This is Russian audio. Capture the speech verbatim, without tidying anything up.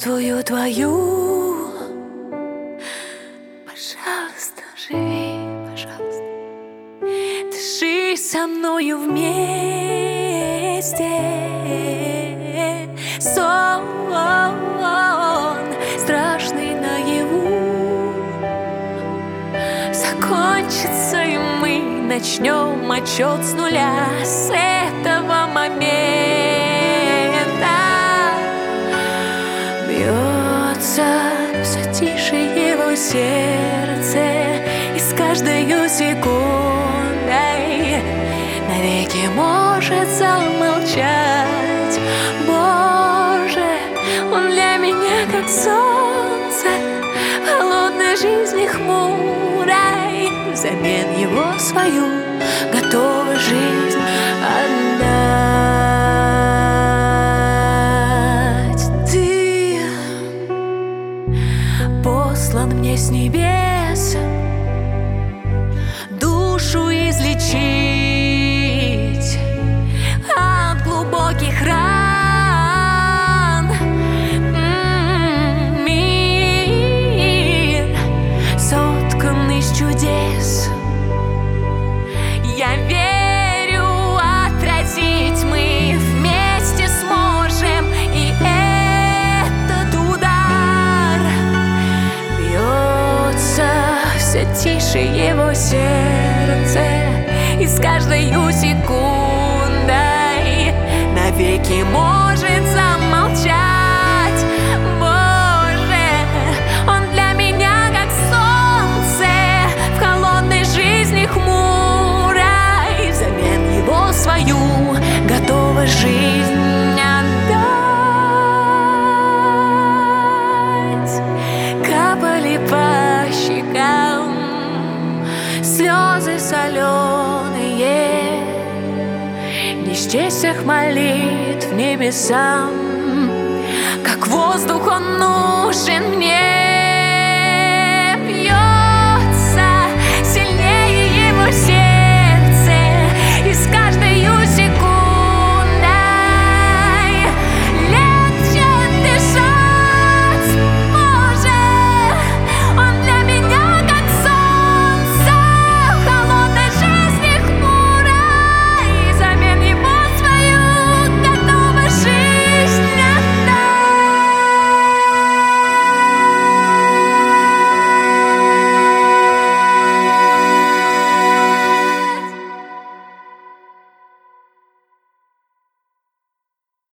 чувствую твою. Пожалуйста, живи, пожалуйста. Дыши со мною вместе. Сон страшный наяву закончится, и мы начнем отчет с нуля. С этого момента бьется все тише его сердце, и с каждой секундой навеки может замолчать. Боже, он для меня как солнце в холодной жизни хмурой, взамен его свою готова жизнь отдать. Ты послан мне с небес душу излечить от глубоких ран. Мир соткан из чудес. Я верю, отразить мы вместе сможем. И этот удар бьется все тише его сердце, и с каждой секундой навеки может замолчать. Боже, он для меня как солнце в холодной жизни хмурой, взамен его свою готова жизнь отдать. Капали по щекам слезы соленые, не счесть всех молитв небесам, как воздух он нужен мне.